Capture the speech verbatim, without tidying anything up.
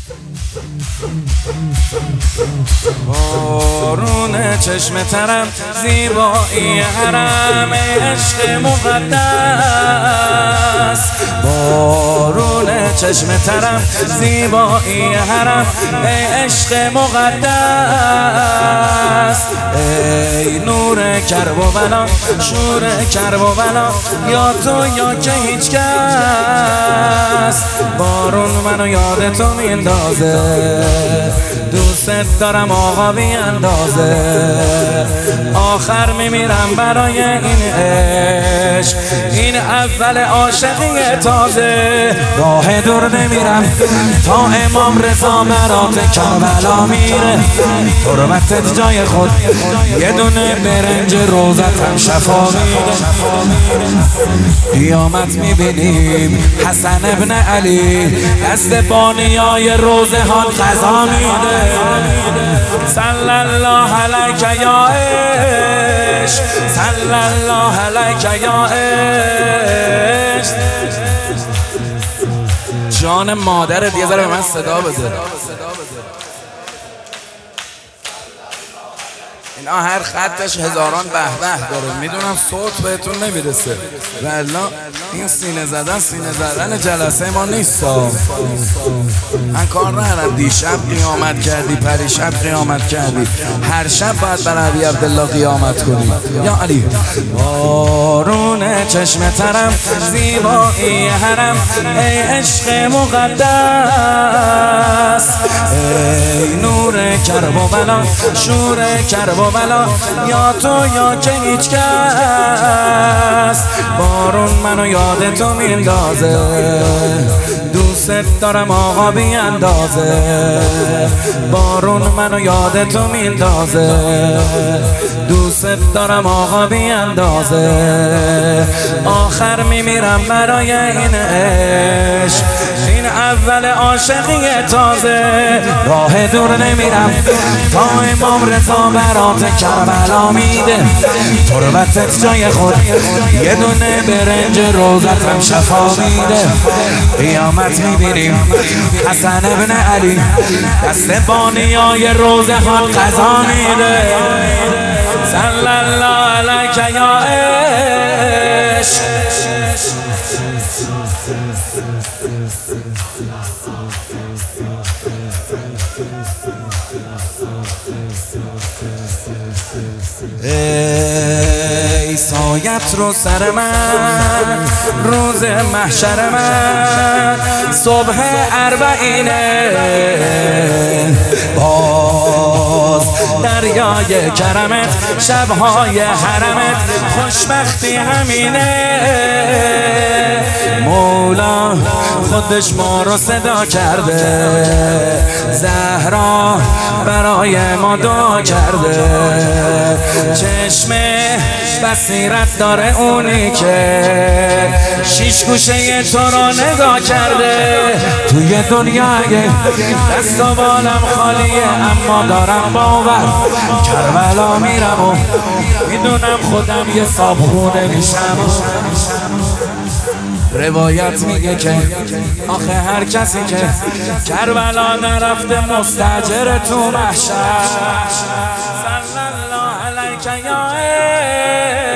بارون چشم ترم، زیبایی حرم عشق مقدس. بارون چشم ترم، زیبایی حرم عشق مقدس. ای نور کرب و بلا، شور کرب و بلا، یا تو یا که هیچ کس. بارون منو یاد تو میندازه، دوست دارم آقا بی اندازه. آخر میمیرم برای این عشق، این اول عاشقی تازه. راه دور نمیرم تا امام رضا برات کربلا میره. تربتت جای خود، یه دونه برنج روزتم شفا میده. قیامت میبینیم حسن ابن علی، دست بانیای روزه ها قضا میده. صلی الله علیک یا عشق، صلی الله علیک یا عشق. جان مادرت یه ذره به من صدا بده. اینا هر خطش هزاران به به داره، میدونم صوت بهتون نمیرسه، والله این سینه زدن سینه زدن جلسه ما نیست. من کار ندارم دیشب قیامت کردی، پریشب قیامت کردی، هر شب باید برای علی عبدالله قیامت کنی یا علی. بارون چشم ترم، زیبایی حرم ای عشق مقدس. ای نور کرب و بلا، شور کرب و بلا، یا تو یا که هیچ کس. بارون منو یاد تو میندازه، دوست دارم آقا بی اندازه. بارون منو یاد تو میندازه، دوست دارم آقا بی اندازه. آخر میمیرم برای این عشق، این اول عاشقی تازه. راه دور نمیرم تا امام رضا برات کربلا میده. تربتت جای خود، یه دونه برنج روزتم شفا میده. قیامت میبینیم حسن ابن علی، دست بانیای روزه ها قضا میده. صلی الله علیک یا عشق. ای سایت رو سر من، روز محشر من، صبح اربعینه. باز دریای کرمت، شبهای حرمت، خوشبختی همینه. مولا خودش ما رو صدا کرده، زهرا برای ما دعا کرده. چشم بصیرت داره اونی که شیش گوشه تو رو نگاه کرده. توی دنیای دست و بالم خالیه، اما دارم باور کربلا میرم و میدونم خودم یه صابخونه میشم. روایت میگه که آخه هر کسی که کربلا نرفته مستاجر تو محشر. صلی الله علیک یا